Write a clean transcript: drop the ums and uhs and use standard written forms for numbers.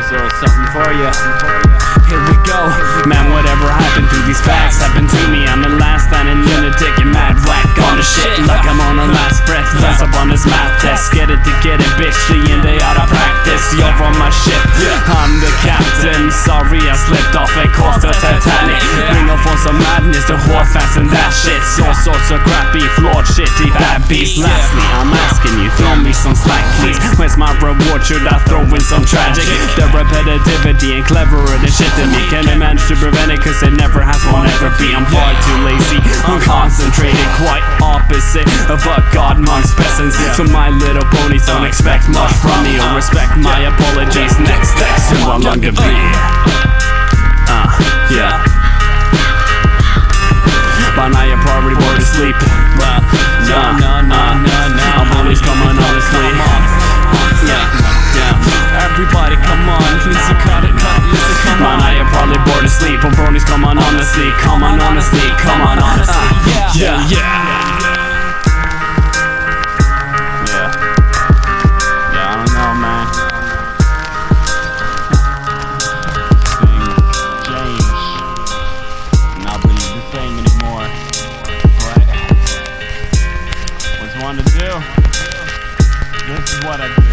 little something for you. Here we go. Man, whatever happened to these facts happened to me. I'm a last standing lunatic and mad whack on the shit like I'm on a last breath. That's up on this math test. Get it to get it, bitch. The end day out of practice. You're on my ship. I'm the captain. Sorry I slipped off and caused the Titanic. Bring off on some madness. The whore fasten that shit. All sorts of crappy, flawed, shitty, bad beats. Lastly, I'm asking you, throw me some slack, please. Where's my reward? Should I throw in some tragic? The repetitivity and cleverer than shit to me. Can I manage to prevent it? Cause it never has, won't ever be. I'm far too lazy, unconcentrated, quite opposite of what God amongst peasants. So my little ponies don't expect much from me, or respect my apologies. Next steps to how long to be. Yeah. By now you're probably bored to sleep. I'm always coming honestly. Yeah. Everybody come on, listen, cut it, listen, come on. By now you're probably bored to sleep. I'm bronies, come on honestly, come on honestly, come on honestly. Yeah. I don't know, man. Things change. Not really the same anymore. What was one to do? This is what I do.